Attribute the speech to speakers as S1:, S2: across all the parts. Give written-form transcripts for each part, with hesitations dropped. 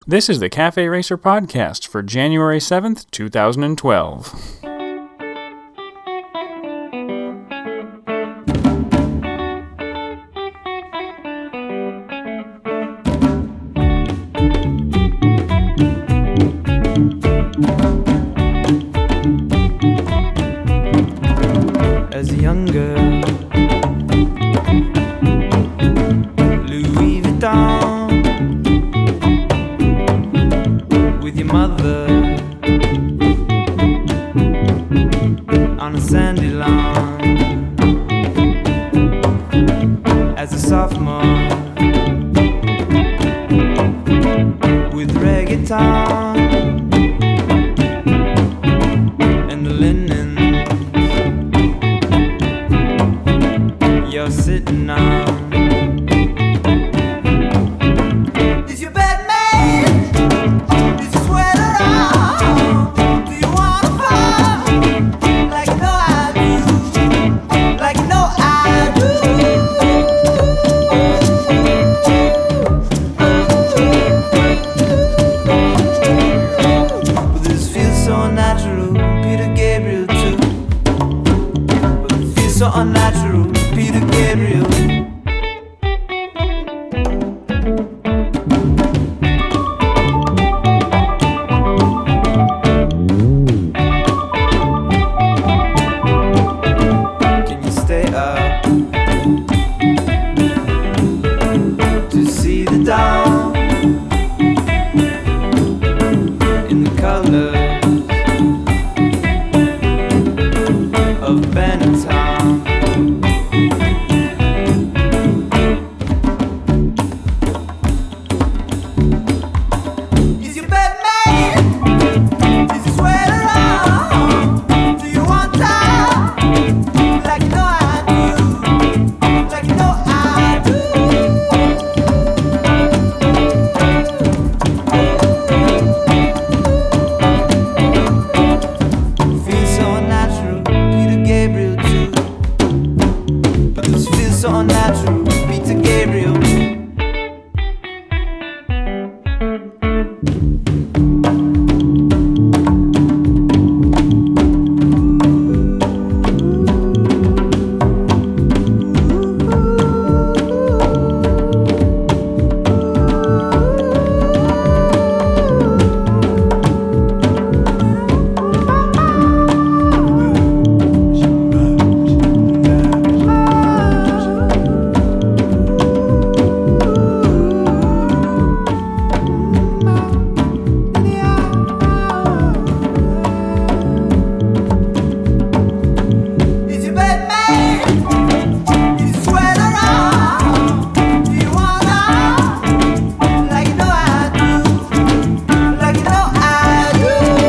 S1: This is the Cafe Racer Podcast for January 7th, 2012.
S2: As a young girl, Louis Vuitton, with your mother on a sandy lawn. As a sophomore, with reggaeton and the linen you're sitting on. Is your bed made? Is your sweater on? Do you wanna fall? Like you know I do. Like you know I do. But this feels so natural, Peter Gabriel too. But it feels so unnatural, Peter Gabriel. Can you stay up to see the dawn in the colors of Benetton? Is your bed made? Is your sweater on? Do you want time? Like you know I do. Like you know I do. Feels so unnatural, Peter Gabriel too. But this feels so unnatural, Peter Gabriel. Is your bed made? Is your sweater on? Do you want on? Like you know I do. Like you know I do.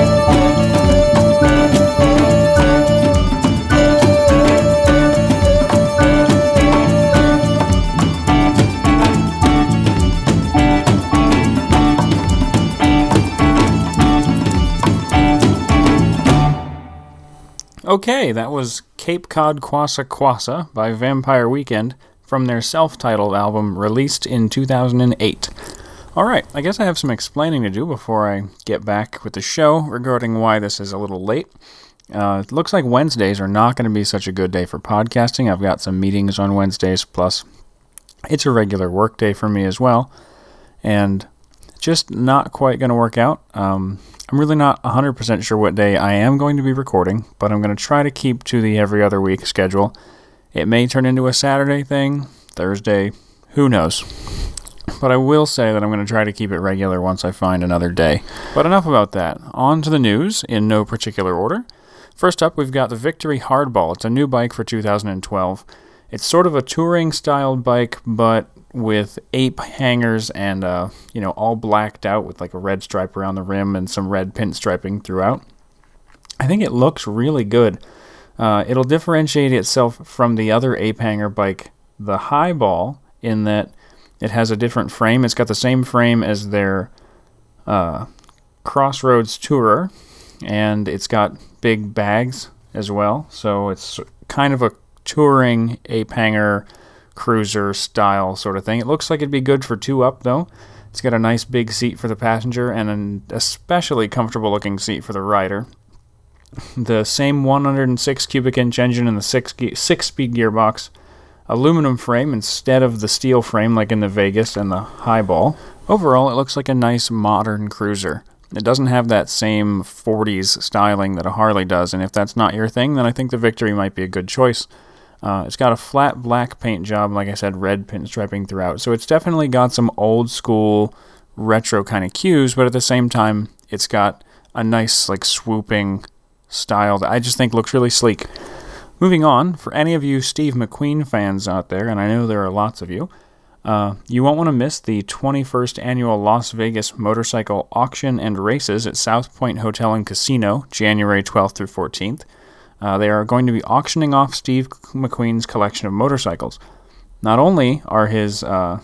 S1: Okay, that was Cape Cod Quassa Quassa by Vampire Weekend from their self-titled album released in 2008. Alright, I guess I have some explaining to do before I get back with the show regarding why this is a little late. It looks like Wednesdays are not going to be such a good day for podcasting. I've got some meetings on Wednesdays, plus it's a regular work day for me as well, and just not quite going to work out. I'm really not 100% sure what day I am going to be recording, but I'm going to try to keep to the every other week schedule. It may turn into a Saturday thing, Thursday, who knows. But I will say that I'm going to try to keep it regular once I find another day. But enough about that. On to the news, in no particular order. First up, we've got the Victory Hardball. It's a new bike for 2012. It's sort of a touring-styled bike, but with ape hangers and, all blacked out with like a red stripe around the rim and some red pinstriping throughout. I think it looks really good. It'll differentiate itself from the other ape hanger bike, the Highball, in that it has a different frame. It's got the same frame as their Crossroads Tourer, and it's got big bags as well. So it's kind of a touring ape hanger cruiser style sort of thing. It looks like it'd be good for 2-up though. It's got a nice big seat for the passenger and an especially comfortable looking seat for the rider. The same 106 cubic inch engine in the 6-speed gearbox. Aluminum frame instead of the steel frame like in the Vegas and the Highball. Overall, it looks like a nice modern cruiser. It doesn't have that same 40s styling that a Harley does, and if that's not your thing, then I think the Victory might be a good choice. It's got a flat black paint job, like I said, red pinstriping throughout, so it's definitely got some old school retro kind of cues, but at the same time, it's got a nice like swooping style that I just think looks really sleek. Moving on, for any of you Steve McQueen fans out there, and I know there are lots of you, you won't want to miss the 21st Annual Las Vegas Motorcycle Auction and Races at South Point Hotel and Casino, January 12th through 14th. They are going to be auctioning off Steve McQueen's collection of motorcycles. Not only are his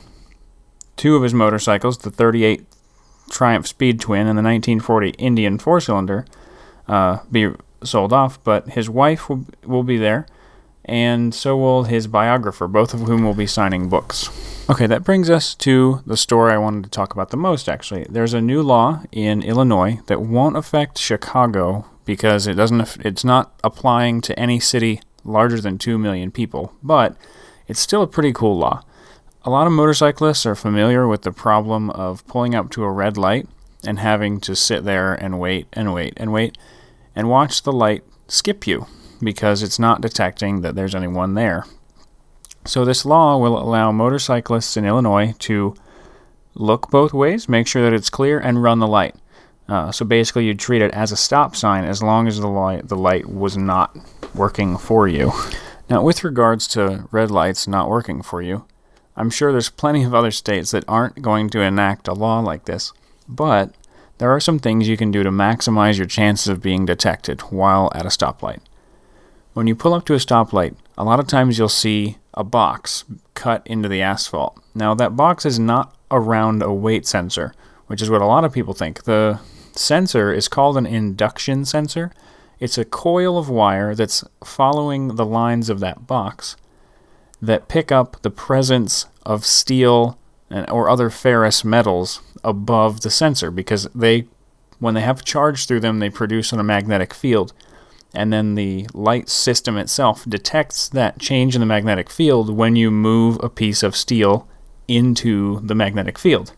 S1: two of his motorcycles, the 38 Triumph Speed Twin and the 1940 Indian 4-cylinder, be sold off, but his wife will be there, and so will his biographer, both of whom will be signing books. Okay, that brings us to the story I wanted to talk about the most, actually. There's a new law in Illinois that won't affect Chicago because it's not applying to any city larger than 2 million people, but it's still a pretty cool law. A lot of motorcyclists are familiar with the problem of pulling up to a red light and having to sit there and wait and wait and wait and watch the light skip you because it's not detecting that there's anyone there. So this law will allow motorcyclists in Illinois to look both ways, make sure that it's clear, and run the light. So basically you'd treat it as a stop sign as long as the light was not working for you. Now with regards to red lights not working for you, I'm sure there's plenty of other states that aren't going to enact a law like this, but there are some things you can do to maximize your chances of being detected while at a stoplight. When you pull up to a stoplight, a lot of times you'll see a box cut into the asphalt. Now that box is not around a weight sensor, which is what a lot of people think. The sensor is called an induction sensor. It's a coil of wire that's following the lines of that box that pick up the presence of steel or other ferrous metals above the sensor, because when they have charge through them, they produce a magnetic field, and then the light system itself detects that change in the magnetic field when you move a piece of steel into the magnetic field.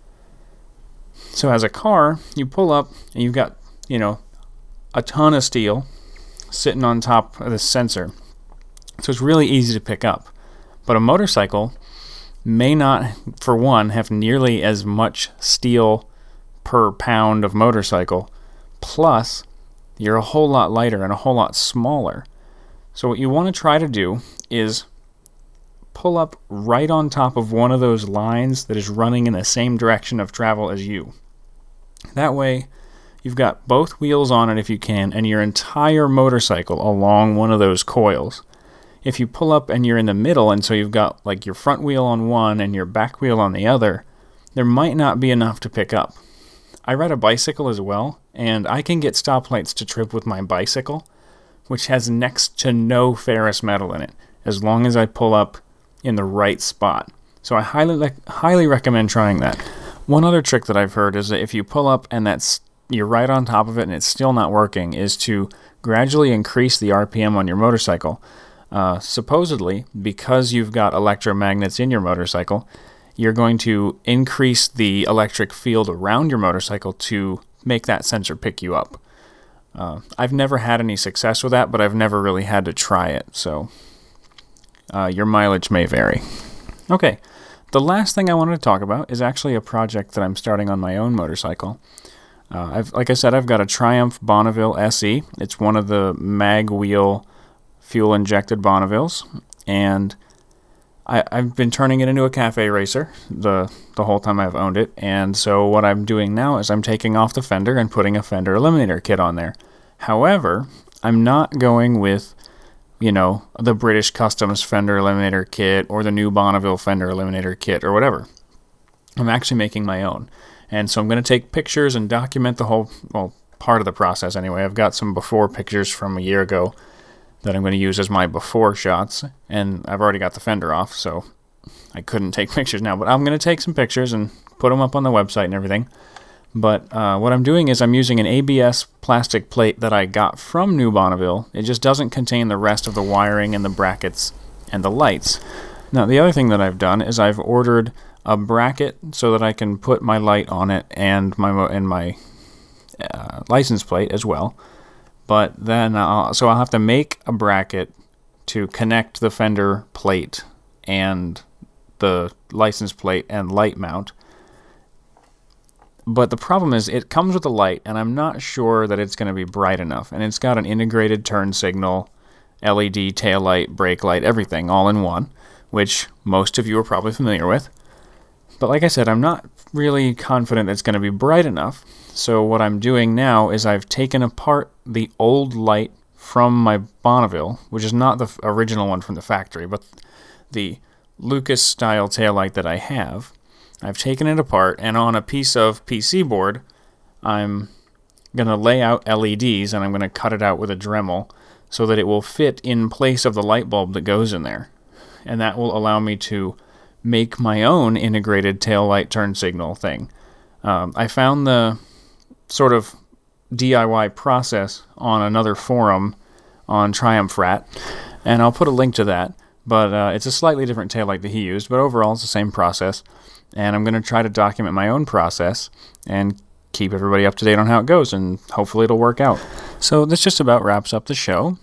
S1: So as a car, you pull up and you've got, a ton of steel sitting on top of the sensor, so it's really easy to pick up. But a motorcycle may not, for one, have nearly as much steel per pound of motorcycle, plus you're a whole lot lighter and a whole lot smaller. So what you want to try to do is pull up right on top of one of those lines that is running in the same direction of travel as you. That way, you've got both wheels on it if you can, and your entire motorcycle along one of those coils. If you pull up and you're in the middle, and so you've got like your front wheel on one and your back wheel on the other, there might not be enough to pick up. I ride a bicycle as well, and I can get stoplights to trip with my bicycle, which has next to no ferrous metal in it, as long as I pull up in the right spot. So I highly recommend trying that. One other trick that I've heard is that if you pull up and you're right on top of it and it's still not working, is to gradually increase the RPM on your motorcycle. Supposedly, because you've got electromagnets in your motorcycle, you're going to increase the electric field around your motorcycle to make that sensor pick you up. I've never had any success with that, but I've never really had to try it, so your mileage may vary. Okay, the last thing I wanted to talk about is actually a project that I'm starting on my own motorcycle. Like I said, I've got a Triumph Bonneville SE. It's one of the mag wheel fuel-injected Bonnevilles, and I've been turning it into a cafe racer the whole time I've owned it, and so what I'm doing now is I'm taking off the fender and putting a fender eliminator kit on there. However, I'm not going with, the British Customs fender eliminator kit or the new Bonneville fender eliminator kit or whatever. I'm actually making my own, and so I'm going to take pictures and document the whole, part of the process anyway. I've got some before pictures from a year ago that I'm going to use as my before shots, and I've already got the fender off, so I couldn't take pictures now, but I'm going to take some pictures and put them up on the website and everything. But what I'm doing is I'm using an ABS plastic plate that I got from New Bonneville. It just doesn't contain the rest of the wiring and the brackets and the lights. Now, the other thing that I've done is I've ordered a bracket so that I can put my light on it and my license plate as well. But then, so I'll have to make a bracket to connect the fender plate and the license plate and light mount. But the problem is it comes with a light, and I'm not sure that it's going to be bright enough. And it's got an integrated turn signal, LED, tail light, brake light, everything all in one, which most of you are probably familiar with. But like I said, I'm not really confident it's going to be bright enough. So what I'm doing now is I've taken apart the old light from my Bonneville, which is not the original one from the factory, but the Lucas-style taillight that I have. I've taken it apart, and on a piece of PC board, I'm going to lay out LEDs, and I'm going to cut it out with a Dremel so that it will fit in place of the light bulb that goes in there. And that will allow me to make my own integrated taillight turn signal thing. I found the sort of DIY process on another forum on Triumph Rat, and I'll put a link to that. But it's a slightly different taillight that he used, but overall it's the same process. And I'm going to try to document my own process and keep everybody up to date on how it goes, and hopefully it'll work out. So this just about wraps up the show,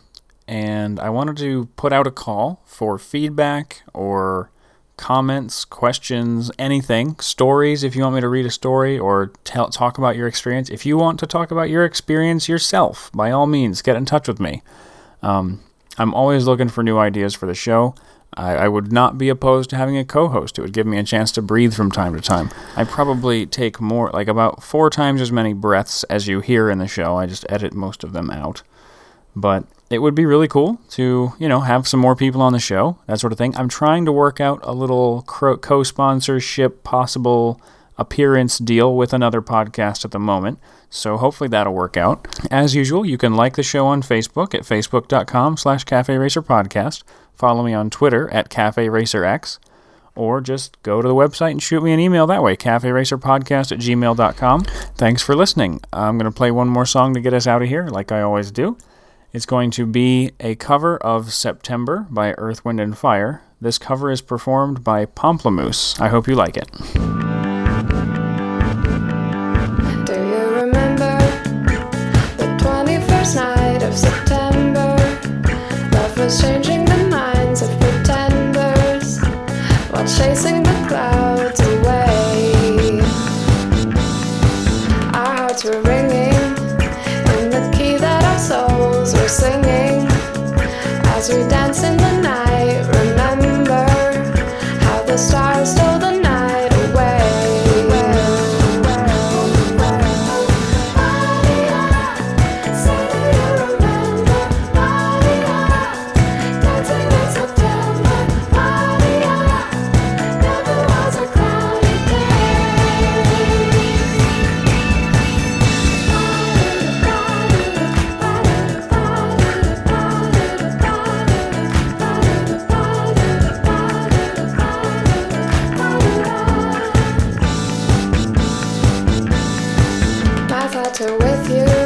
S1: and I wanted to put out a call for feedback or comments, questions, anything, stories if you want me to read a story or talk about your experience. If you want to talk about your experience yourself, by all means, get in touch with me. I'm always looking for new ideas for the show. I would not be opposed to having a co-host. It would give me a chance to breathe from time to time. I probably take about 4 times as many breaths as you hear in the show. I just edit most of them out. But it would be really cool to, have some more people on the show, that sort of thing. I'm trying to work out a little co-sponsorship, possible appearance deal with another podcast at the moment, so hopefully that'll work out. As usual, you can like the show on Facebook at facebook.com/Cafe Racer Podcast, follow me on Twitter at Cafe Racer X, or just go to the website and shoot me an email that way, caferacerpodcast@gmail.com. Thanks for listening. I'm going to play one more song to get us out of here, like I always do. It's going to be a cover of September by Earth, Wind & Fire. This cover is performed by Pomplamoose. I hope you like it.
S3: Do you remember the 21st night of September? Love was changing the minds of pretenders while chasing the clouds away. Our hearts were ringing in the key that our souls were singing as we dance in the night. Remember how the stars stole the night away. My thoughts are with you.